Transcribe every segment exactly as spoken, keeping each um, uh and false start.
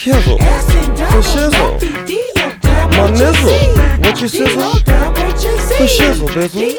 Kizzle, for shizzle, my nizzle, what you sizzle, for shizzle, bizzle.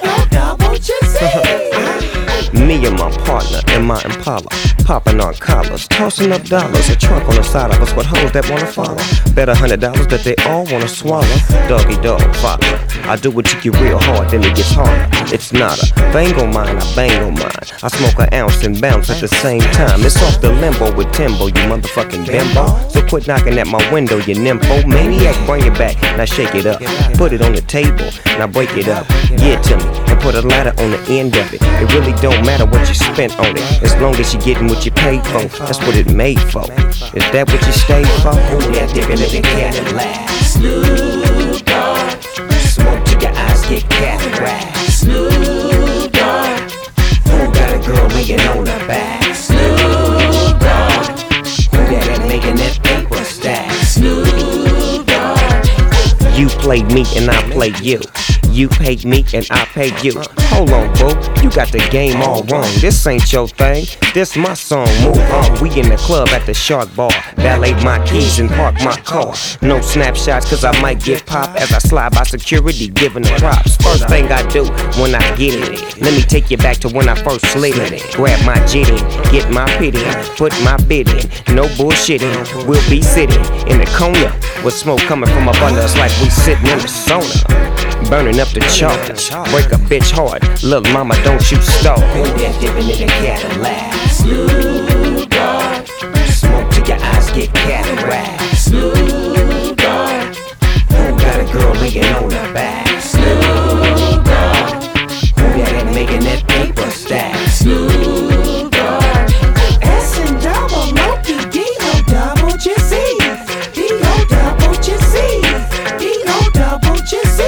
Me and my partner and my Impala, popping on collars, tossing up dollars, a trunk on the side of us with hoes that wanna follow. Bet a hundred dollars that they all wanna swallow. Doggy dog, father, I do it to you real hard, then it gets harder. It's not a bang on mine, I bang on mine. I smoke an ounce and bounce at the same time. It's off the limbo with Timbo, you motherfucking bimbo. So quit knocking at my window, you nympho. Maniac, bring it back, now shake it up. Put it on the table, now break it up. Give it to me, and put a ladder on the end of it. It really don't matter what you spent on it, as long as you getting what you paid for. That's what it made for. Is that what you stayed for? Ooh, that dippin' in the Cadillac. Snoop Dogg, smoke till your eyes get cataract. Snoop Dogg, who got a girl laying on her back? Snoop Dogg, who got that making that paper stack? Snoop Dogg, you play me and I play you. You pay me and I pay you. Hold on, boo, you got the game all wrong. This ain't your thing, this my song. Move on, we in the club at the Shark Bar. Valet my keys and park my car. No snapshots cause I might get popped as I slide by security giving the props. First thing I do when I get it, let me take you back to when I first slid it. Grab my jit in, get my pit in, put my bid in. No bullshitting, we'll be sitting in the corner with smoke coming from up under us like we sitting in the sauna. Burning up the charge, break a bitch hard. Little mama, don't you stall. Who that dippin' in the Cadillac? Snoop Dogg, smoke till your eyes get cataract. Snoop Dogg, who got a girl laying on her back? Snoop Dogg, who got that making that paper stack? Snoop Dogg, S and double, no P D O double G C, D O double G C, D O double G C.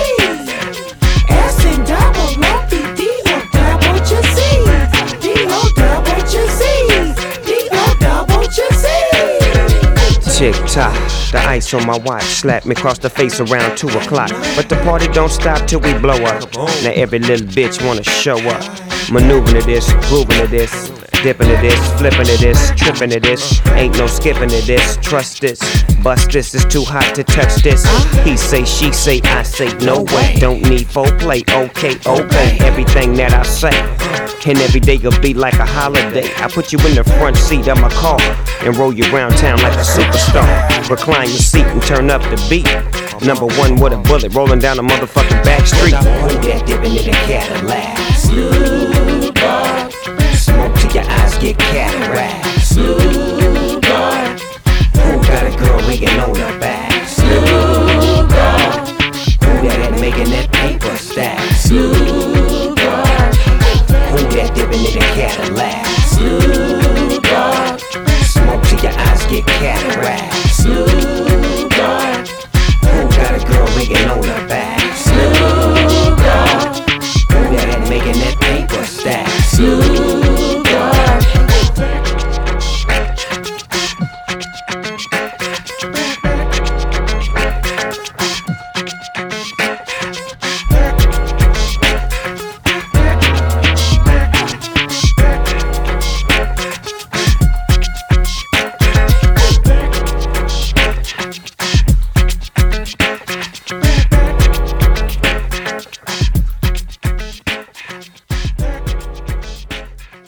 Tick tock, the ice on my watch slapped me across the face around two o'clock. But the party don't stop till we blow up. Now every little bitch wanna show up. Maneuvering to this, grooving to this, dipping to this, flipping to this, tripping to this. Ain't no skipping to this, trust this. Bust this, it's too hot to touch this. He say, she say, I say, no way. Don't need foreplay, okay, obey everything that I say. And every day will be like a holiday. I put you in the front seat of my car and roll you around town like a superstar. Recline your seat and turn up the beat. Number one with a bullet rolling down the motherfucking back street. Who that dippin' in the Cadillac? Snoop Dogg, smoke till your eyes get cataract. Snoop Dogg, who got a girl laying on her back? Snoop Dogg, who got that making that paper stack? Snoop Dogg, who that dippin' in the Cadillac?